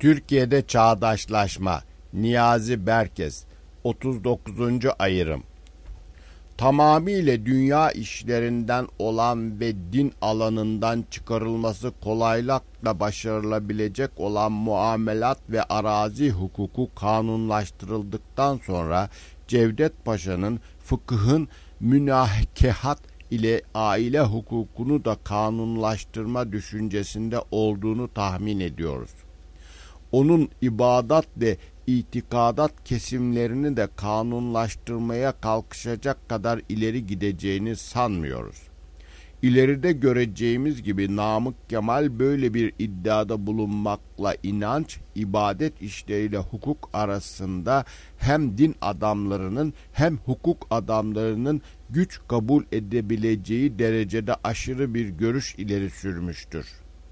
Türkiye'de çağdaşlaşma. Niyazi Berkes. 39. ayrım. Tamamıyla dünya işlerinden olan ve din alanından çıkarılması kolaylıkla başarılabilecek olan muamelat ve arazi hukuku kanunlaştırıldıktan sonra Cevdet Paşa'nın fıkıhın münakehat ile aile hukukunu da kanunlaştırma düşüncesinde olduğunu tahmin ediyoruz. Onun ibadat ve itikadat kesimlerini de kanunlaştırmaya kalkışacak kadar ileri gideceğini sanmıyoruz. İleride göreceğimiz gibi Namık Kemal böyle bir iddiada bulunmakla inanç, ibadet işleriyle hukuk arasında hem din adamlarının hem hukuk adamlarının güç kabul edebileceği derecede aşırı bir görüş ileri sürmüştür.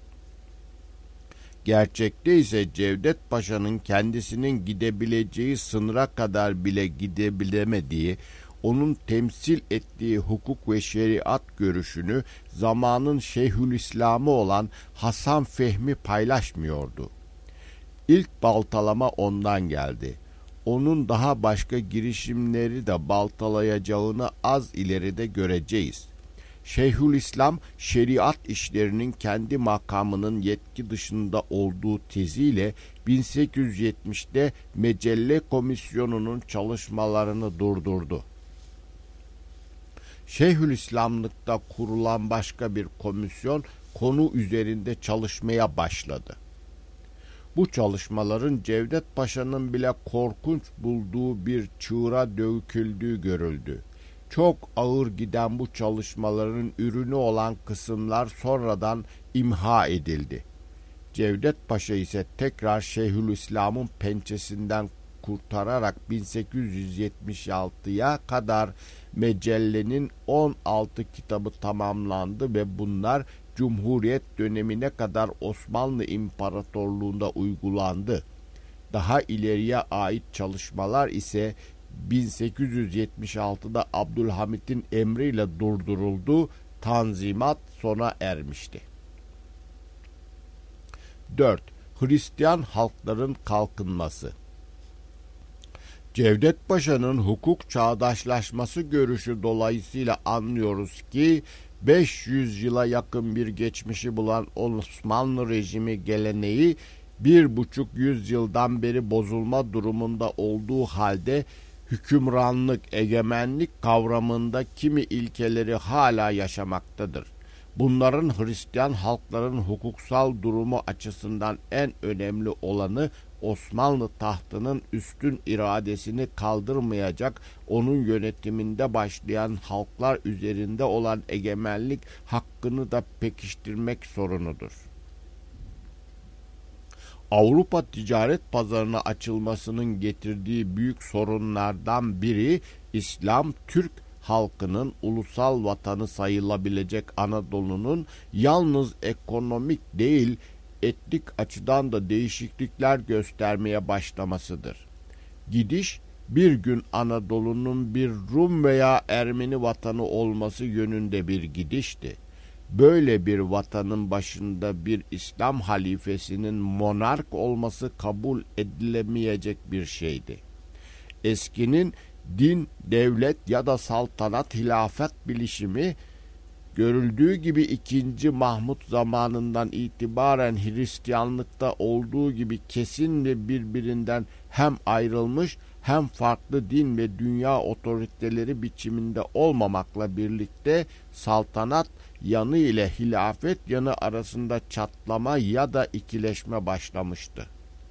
Gerçekte ise Cevdet Paşa'nın kendisinin gidebileceği sınıra kadar bile gidebilemediği, onun temsil ettiği hukuk ve şeriat görüşünü zamanın Şeyhülislam'ı olan Hasan Fehmi paylaşmıyordu. İlk baltalama ondan geldi. Onun daha başka girişimleri de baltalayacağını az ileride göreceğiz. Şeyhülislam, şeriat işlerinin kendi makamının yetki dışında olduğu teziyle 1870'te Mecelle Komisyonu'nun çalışmalarını durdurdu. Şeyhülislamlıkta kurulan başka bir komisyon konu üzerinde çalışmaya başladı. Bu çalışmaların Cevdet Paşa'nın bile korkunç bulduğu bir çığıra döküldüğü görüldü. Çok ağır giden bu çalışmaların ürünü olan kısımlar sonradan imha edildi. Cevdet Paşa ise tekrar Şeyhülislam'ın pençesinden kurtararak 1876'ya kadar Mecelle'nin 16 kitabı tamamlandı ve bunlar Cumhuriyet dönemine kadar Osmanlı İmparatorluğu'nda uygulandı. Daha ileriye ait çalışmalar ise 1876'da Abdülhamit'in emriyle durduruldu, Tanzimat sona ermişti. 4. Hristiyan halkların kalkınması. Cevdet Paşa'nın hukuk çağdaşlaşması görüşü dolayısıyla anlıyoruz ki 500 yıla yakın bir geçmişi bulan Osmanlı rejimi geleneği 1,5 yüzyıldan beri bozulma durumunda olduğu halde hükümranlık, egemenlik kavramında kimi ilkeleri hala yaşamaktadır. Bunların Hristiyan halkların hukuksal durumu açısından en önemli olanı Osmanlı tahtının üstün iradesini kaldırmayacak, onun yönetiminde başlayan halklar üzerinde olan egemenlik hakkını da pekiştirmek sorunudur. Avrupa ticaret pazarına açılmasının getirdiği büyük sorunlardan biri İslam, Türk halkının ulusal vatanı sayılabilecek Anadolu'nun yalnız ekonomik değil, etnik açıdan da değişiklikler göstermeye başlamasıdır. Gidiş, bir gün Anadolu'nun bir Rum veya Ermeni vatanı olması yönünde bir gidişti. Böyle bir vatanın başında bir İslam halifesinin monark olması kabul edilemeyecek bir şeydi. Eskinin din, devlet ya da saltanat, hilafet bilişimi görüldüğü gibi 2. Mahmut zamanından itibaren Hristiyanlıkta olduğu gibi kesin ve birbirinden hem ayrılmış hem farklı din ve dünya otoriteleri biçiminde olmamakla birlikte saltanat yanı ile hilafet yanı arasında çatlama ya da ikileşme başlamıştı.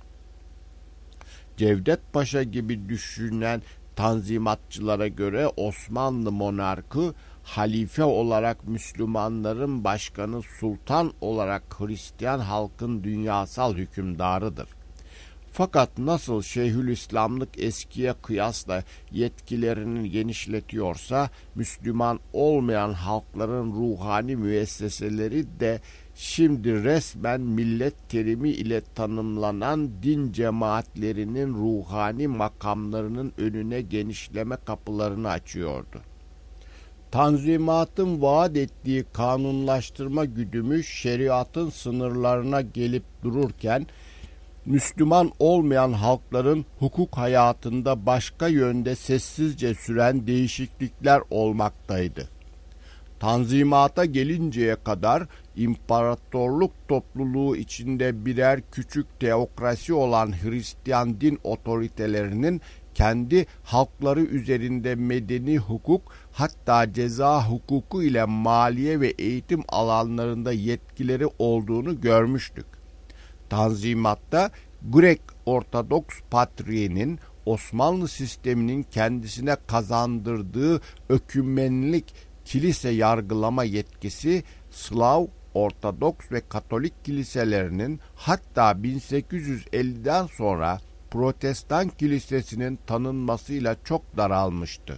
Cevdet Paşa gibi düşünen tanzimatçılara göre Osmanlı monarkı halife olarak Müslümanların başkanı, sultan olarak Hristiyan halkın dünyasal hükümdarıdır. Fakat nasıl Şeyhülislamlık eskiye kıyasla yetkilerini genişletiyorsa, Müslüman olmayan halkların ruhani müesseseleri de şimdi resmen millet terimi ile tanımlanan din cemaatlerinin ruhani makamlarının önüne genişleme kapılarını açıyordu. Tanzimatın vaat ettiği kanunlaştırma güdümü şeriatın sınırlarına gelip dururken, Müslüman olmayan halkların hukuk hayatında başka yönde sessizce süren değişiklikler olmaktaydı. Tanzimata gelinceye kadar imparatorluk topluluğu içinde birer küçük teokrasi olan Hristiyan din otoritelerinin kendi halkları üzerinde medeni hukuk, hatta ceza hukuku ile maliye ve eğitim alanlarında yetkileri olduğunu görmüştük. Tanzimat'ta Grek Ortodoks Patriğinin Osmanlı sisteminin kendisine kazandırdığı ökümenlik kilise yargılama yetkisi, Slav, Ortodoks ve Katolik kiliselerinin, hatta 1850'den sonra Protestan kilisesinin tanınmasıyla çok daralmıştı.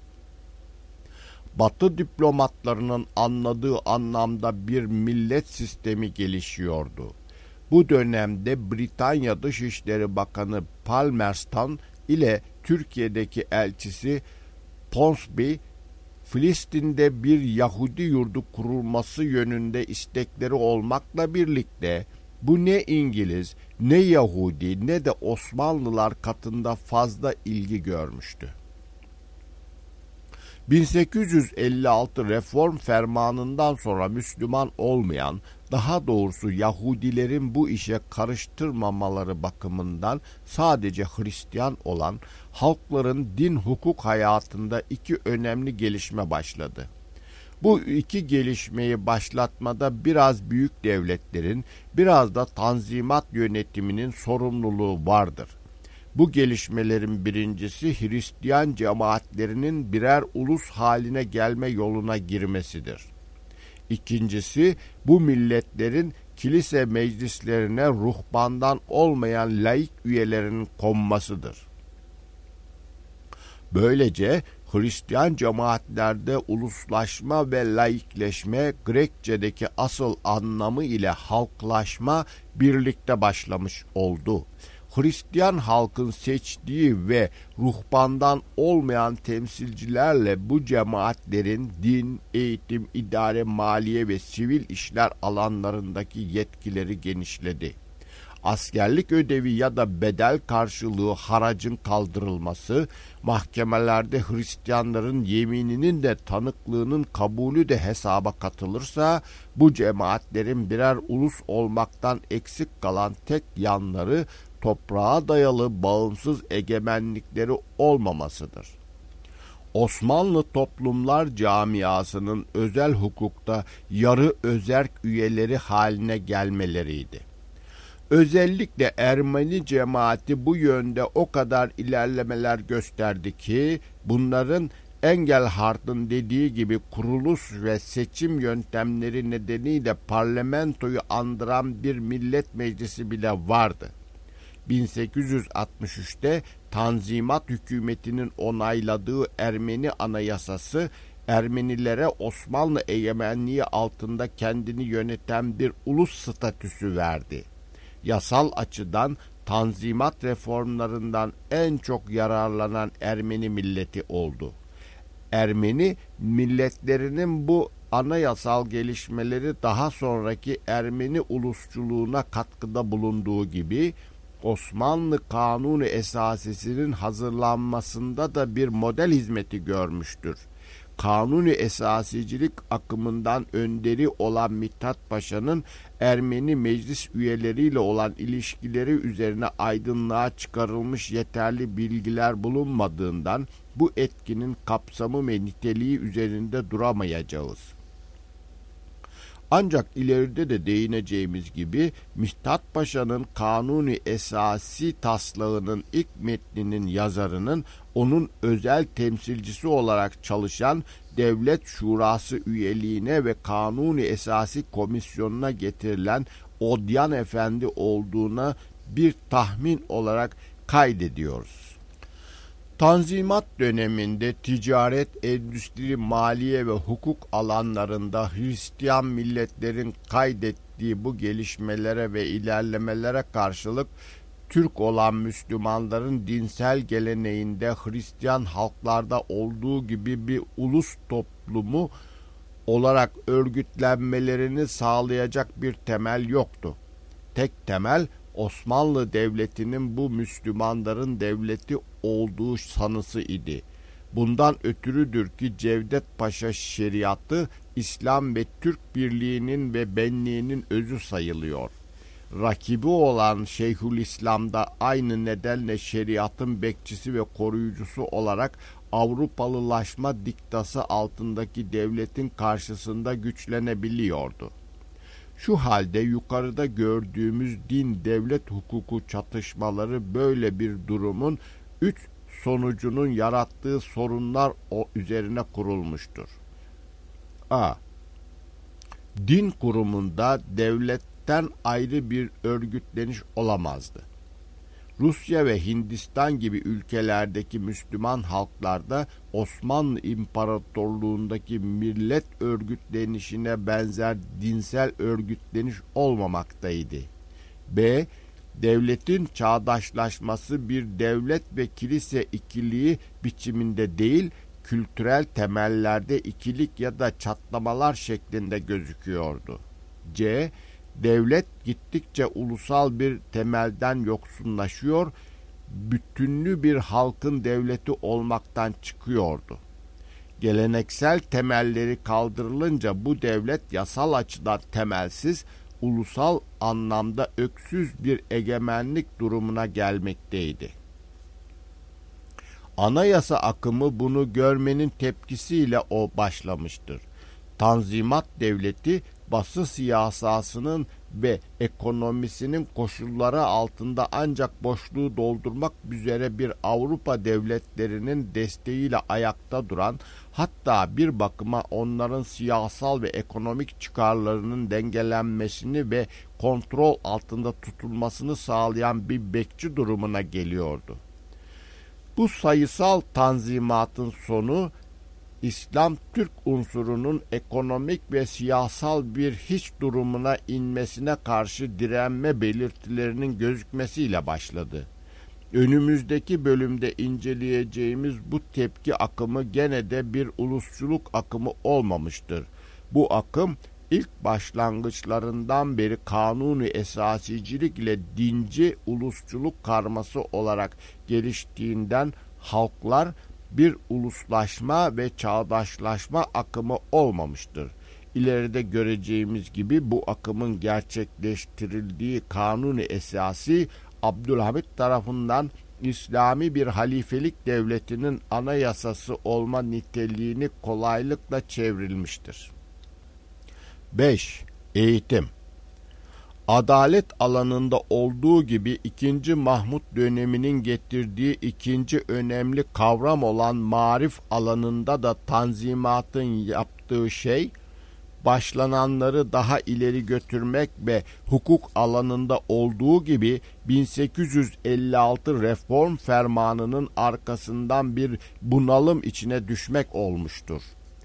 Batı diplomatlarının anladığı anlamda bir millet sistemi gelişiyordu. Bu dönemde Britanya Dışişleri Bakanı Palmerston ile Türkiye'deki elçisi Ponsonby, Filistin'de bir Yahudi yurdu kurulması yönünde istekleri olmakla birlikte bu ne İngiliz, ne Yahudi ne de Osmanlılar katında fazla ilgi görmüştü. 1856 Reform Fermanı'ndan sonra Müslüman olmayan, daha doğrusu Yahudilerin bu işe karıştırmamaları bakımından sadece Hristiyan olan halkların din hukuk hayatında iki önemli gelişme başladı. Bu iki gelişmeyi başlatmada biraz büyük devletlerin, biraz da Tanzimat yönetiminin sorumluluğu vardır. Bu gelişmelerin birincisi Hristiyan cemaatlerinin birer ulus haline gelme yoluna girmesidir. İkincisi bu milletlerin kilise meclislerine ruhbandan olmayan laik üyelerinin konmasıdır. Böylece Hristiyan cemaatlerde uluslaşma ve laikleşme, Grekçedeki asıl anlamı ile halklaşma birlikte başlamış oldu. Hristiyan halkın seçtiği ve ruhbandan olmayan temsilcilerle bu cemaatlerin din, eğitim, idare, maliye ve sivil işler alanlarındaki yetkileri genişledi. Askerlik ödevi ya da bedel karşılığı haracın kaldırılması, mahkemelerde Hristiyanların yemininin de tanıklığının kabulü de hesaba katılırsa, bu cemaatlerin birer ulus olmaktan eksik kalan tek yanları, toprağa dayalı bağımsız egemenlikleri olmamasıdır. Osmanlı toplumlar camiasının özel hukukta yarı özerk üyeleri haline gelmeleriydi. Özellikle Ermeni cemaati bu yönde o kadar ilerlemeler gösterdi ki, bunların Engelhart'ın dediği gibi kuruluş ve seçim yöntemleri nedeniyle parlamentoyu andıran bir millet meclisi bile vardı. 1863'te Tanzimat hükümetinin onayladığı Ermeni Anayasası, Ermenilere Osmanlı egemenliği altında kendini yöneten bir ulus statüsü verdi. Yasal açıdan Tanzimat reformlarından en çok yararlanan Ermeni milleti oldu. Ermeni milletlerinin bu anayasal gelişmeleri daha sonraki Ermeni ulusçuluğuna katkıda bulunduğu gibi, Osmanlı Kanunu Esasisi'nin hazırlanmasında da bir model hizmeti görmüştür. Kanuni Esasicilik akımından önderi olan Mithat Paşa'nın Ermeni meclis üyeleriyle olan ilişkileri üzerine aydınlığa çıkarılmış yeterli bilgiler bulunmadığından bu etkinin kapsamı ve niteliği üzerinde duramayacağız. Ancak ileride de değineceğimiz gibi Mithat Paşa'nın Kanuni Esasi taslağının ilk metninin yazarının onun özel temsilcisi olarak çalışan Devlet Şurası üyeliğine ve Kanuni Esasi Komisyonu'na getirilen Odyan Efendi olduğuna bir tahmin olarak kaydediyoruz. Tanzimat döneminde ticaret, endüstri, maliye ve hukuk alanlarında Hristiyan milletlerin kaydettiği bu gelişmelere ve ilerlemelere karşılık Türk olan Müslümanların dinsel geleneğinde Hristiyan halklarda olduğu gibi bir ulus toplumu olarak örgütlenmelerini sağlayacak bir temel yoktu. Tek temel Osmanlı Devleti'nin bu Müslümanların devleti olduğu sanısı idi. Bundan ötürüdür ki Cevdet Paşa şeriatı İslam ve Türk birliğinin ve benliğinin özü sayılıyor. Rakibi olan Şeyhülislam da aynı nedenle şeriatın bekçisi ve koruyucusu olarak Avrupalılaşma diktası altındaki devletin karşısında güçlenebiliyordu. Şu halde yukarıda gördüğümüz din-devlet hukuku çatışmaları böyle bir durumun üç sonucunun yarattığı sorunlar üzerine kurulmuştur. A. Din kurumunda devletten ayrı bir örgütleniş olamazdı. Rusya ve Hindistan gibi ülkelerdeki Müslüman halklarda Osmanlı İmparatorluğundaki millet örgütlenişine benzer dinsel örgütleniş olmamaktaydı. B. Devletin çağdaşlaşması bir devlet ve kilise ikiliği biçiminde değil, kültürel temellerde ikilik ya da çatlamalar şeklinde gözüküyordu. C. Devlet gittikçe ulusal bir temelden yoksunlaşıyor, bütünlü bir halkın devleti olmaktan çıkıyordu. Geleneksel temelleri kaldırılınca bu devlet yasal açıdan temelsiz, ulusal anlamda öksüz bir egemenlik durumuna gelmekteydi. Anayasa akımı bunu görmenin tepkisiyle başlamıştır. Tanzimat devleti, Batı siyasasının ve ekonomisinin koşulları altında ancak boşluğu doldurmak üzere bir Avrupa devletlerinin desteğiyle ayakta duran, hatta bir bakıma onların siyasal ve ekonomik çıkarlarının dengelenmesini ve kontrol altında tutulmasını sağlayan bir bekçi durumuna geliyordu. Bu sayısal tanzimatın sonu, İslam-Türk unsurunun ekonomik ve siyasal bir hiç durumuna inmesine karşı direnme belirtilerinin gözükmesiyle başladı. Önümüzdeki bölümde inceleyeceğimiz bu tepki akımı gene de bir ulusçuluk akımı olmamıştır. Bu akım ilk başlangıçlarından beri kanuni esasicilik ile dinci ulusçuluk karması olarak geliştiğinden halklar bir uluslaşma ve çağdaşlaşma akımı olmamıştır. İleride göreceğimiz gibi bu akımın gerçekleştirildiği kanuni esası Abdülhamit tarafından İslami bir halifelik devletinin anayasası olma niteliğini kolaylıkla çevrilmiştir. 5. Eğitim. Adalet alanında olduğu gibi 2. Mahmut döneminin getirdiği ikinci önemli kavram olan marif alanında da Tanzimat'ın yaptığı şey, başlananları daha ileri götürmek ve hukuk alanında olduğu gibi 1856 reform fermanının arkasından bir bunalım içine düşmek olmuştur.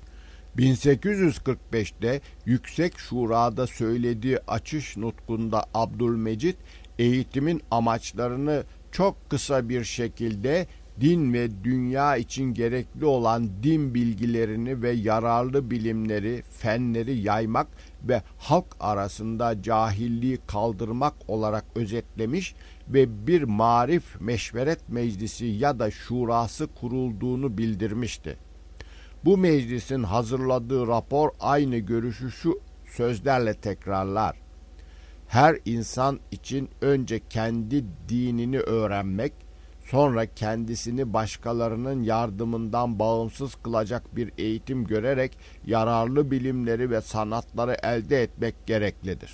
1845'te Yüksek Şura'da söylediği açış nutkunda Abdülmecit, eğitimin amaçlarını çok kısa bir şekilde din ve dünya için gerekli olan din bilgilerini ve yararlı bilimleri, fenleri yaymak ve halk arasında cahilliği kaldırmak olarak özetlemiş ve bir marif meşveret meclisi ya da şurası kurulduğunu bildirmişti. Bu meclisin hazırladığı rapor aynı görüşü şu sözlerle tekrarlar: her insan için önce kendi dinini öğrenmek, sonra kendisini başkalarının yardımından bağımsız kılacak bir eğitim görerek yararlı bilimleri ve sanatları elde etmek gereklidir.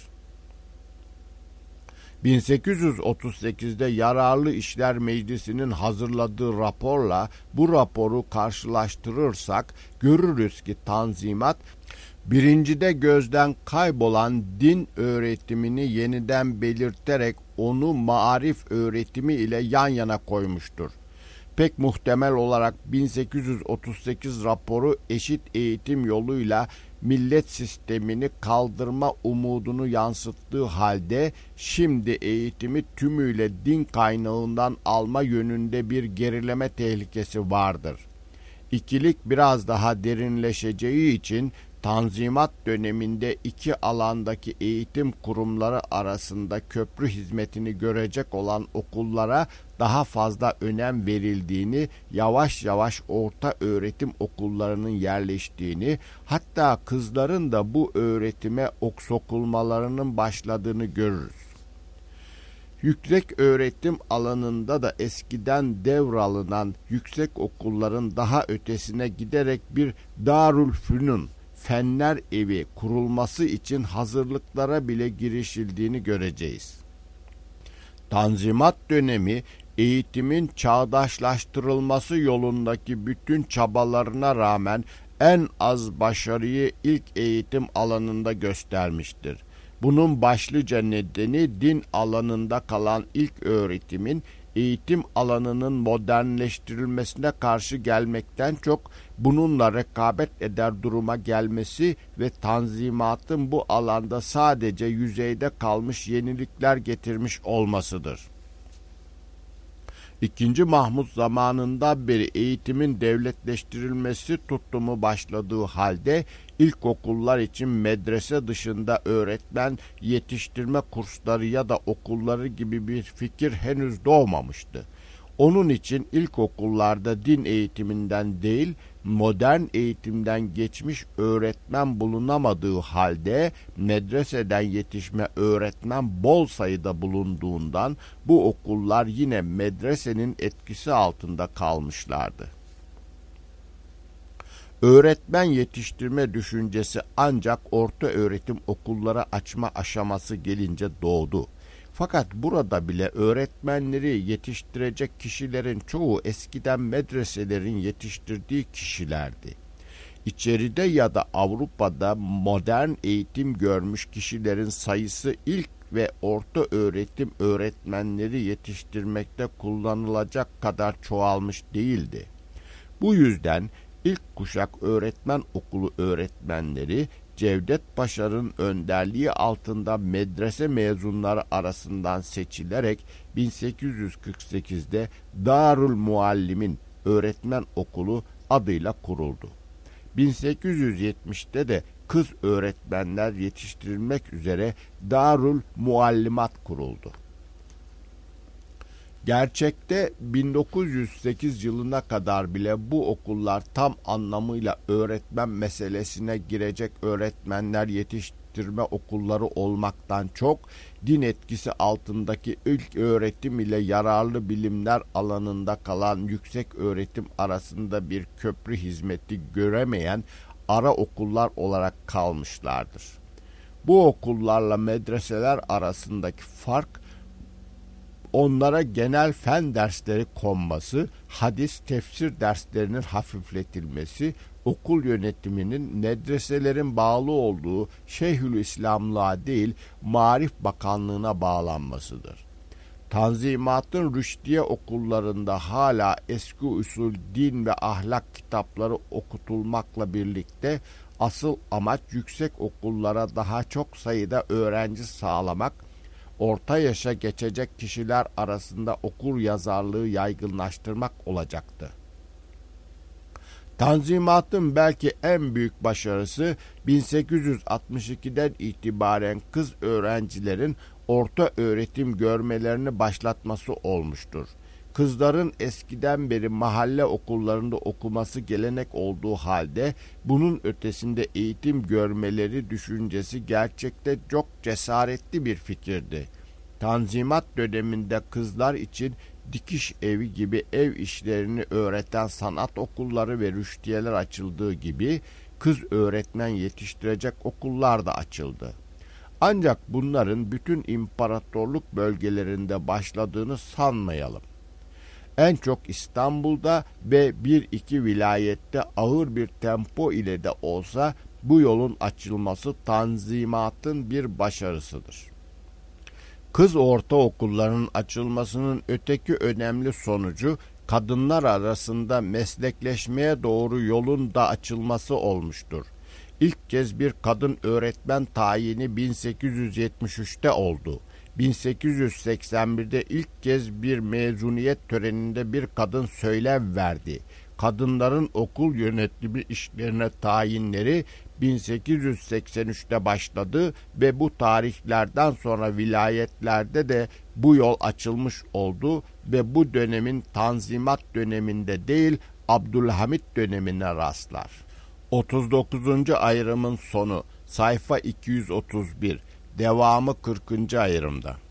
1838'de Yararlı İşler Meclisi'nin hazırladığı raporla bu raporu karşılaştırırsak görürüz ki Tanzimat, birincide gözden kaybolan din öğretimini yeniden belirterek onu maarif öğretimi ile yan yana koymuştur. Pek muhtemel olarak 1838 raporu eşit eğitim yoluyla millet sistemini kaldırma umudunu yansıttığı halde şimdi eğitimi tümüyle din kaynağından alma yönünde bir gerileme tehlikesi vardır. İkilik biraz daha derinleşeceği için Tanzimat döneminde iki alandaki eğitim kurumları arasında köprü hizmetini görecek olan okullara daha fazla önem verildiğini, yavaş yavaş orta öğretim okullarının yerleştiğini, hatta kızların da bu öğretime sokulmalarının başladığını görürüz. Yüksek öğretim alanında da eskiden devralınan yüksek okulların daha ötesine giderek bir Darülfünun, Fenler Evi kurulması için hazırlıklara bile girişildiğini göreceğiz. Tanzimat dönemi, eğitimin çağdaşlaştırılması yolundaki bütün çabalarına rağmen en az başarıyı ilk eğitim alanında göstermiştir. Bunun başlıca nedeni din alanında kalan ilk öğretimin eğitim alanının modernleştirilmesine karşı gelmekten çok bununla rekabet eder duruma gelmesi ve Tanzimat'ın bu alanda sadece yüzeyde kalmış yenilikler getirmiş olmasıdır. İkinci Mahmud zamanından beri eğitimin devletleştirilmesi tutumu başladığı halde ilkokullar için medrese dışında öğretmen yetiştirme kursları ya da okulları gibi bir fikir henüz doğmamıştı. Onun için ilkokullarda din eğitiminden değil, modern eğitimden geçmiş öğretmen bulunamadığı halde medreseden yetişme öğretmen bol sayıda bulunduğundan bu okullar yine medresenin etkisi altında kalmışlardı. Öğretmen yetiştirme düşüncesi ancak orta öğretim okulları açma aşaması gelince doğdu. Fakat burada bile öğretmenleri yetiştirecek kişilerin çoğu eskiden medreselerin yetiştirdiği kişilerdi. İçeride ya da Avrupa'da modern eğitim görmüş kişilerin sayısı ilk ve orta öğretim öğretmenleri yetiştirmekte kullanılacak kadar çoğalmış değildi. Bu yüzden ilk kuşak öğretmen okulu öğretmenleri Cevdet Paşa'nın önderliği altında medrese mezunları arasından seçilerek 1848'de Darül Muallimin Öğretmen Okulu adıyla kuruldu. 1870'te de kız öğretmenler yetiştirilmek üzere Darül Muallimat kuruldu. Gerçekte 1908 yılına kadar bile bu okullar tam anlamıyla öğretmen meselesine girecek öğretmenler yetiştirme okulları olmaktan çok, din etkisi altındaki ilk öğretim ile yararlı bilimler alanında kalan yüksek öğretim arasında bir köprü hizmeti göremeyen ara okullar olarak kalmışlardır. Bu okullarla medreseler arasındaki fark, onlara genel fen dersleri konması, hadis, tefsir derslerinin hafifletilmesi, okul yönetiminin medreselerin bağlı olduğu Şeyhülislamlığa değil, Maarif Bakanlığı'na bağlanmasıdır. Tanzimat'ın Rüşdiye okullarında hala eski usul din ve ahlak kitapları okutulmakla birlikte asıl amaç yüksek okullara daha çok sayıda öğrenci sağlamak, orta yaşa geçecek kişiler arasında okur yazarlığı yaygınlaştırmak olacaktı. Tanzimat'ın belki en büyük başarısı 1862'den itibaren kız öğrencilerin orta öğretim görmelerini başlatması olmuştur. Kızların eskiden beri mahalle okullarında okuması gelenek olduğu halde bunun ötesinde eğitim görmeleri düşüncesi gerçekte çok cesaretli bir fikirdi. Tanzimat döneminde kızlar için dikiş evi gibi ev işlerini öğreten sanat okulları ve rüştiyeler açıldığı gibi kız öğretmen yetiştirecek okullar da açıldı. Ancak bunların bütün imparatorluk bölgelerinde başladığını sanmayalım. En çok İstanbul'da ve bir iki vilayette ağır bir tempo ile de olsa bu yolun açılması Tanzimat'ın bir başarısıdır. Kız ortaokullarının açılmasının öteki önemli sonucu kadınlar arasında meslekleşmeye doğru yolun da açılması olmuştur. İlk kez bir kadın öğretmen tayini 1873'te oldu. 1881'de ilk kez bir mezuniyet töreninde bir kadın söylev verdi. Kadınların okul yönetimi işlerine tayinleri 1883'te başladı ve bu tarihlerden sonra vilayetlerde de bu yol açılmış oldu ve bu dönemin Tanzimat döneminde değil Abdülhamit dönemine rastlar. 39. ayrımın sonu sayfa 231, devamı 40. ayrımda.